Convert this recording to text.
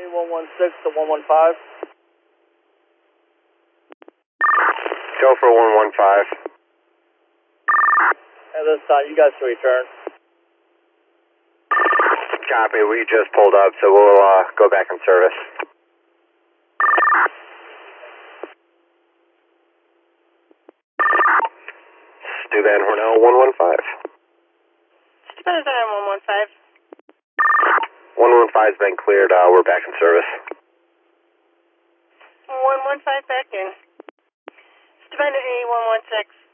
A116 to 115. Go for 115. At this time, you guys can return. Copy, we just pulled up, so we'll go back in service. Stu Van Hornell, 115. Stu Van Hornell, 115. 115's been cleared, we're back in service. 115 back in. Stu Van A116.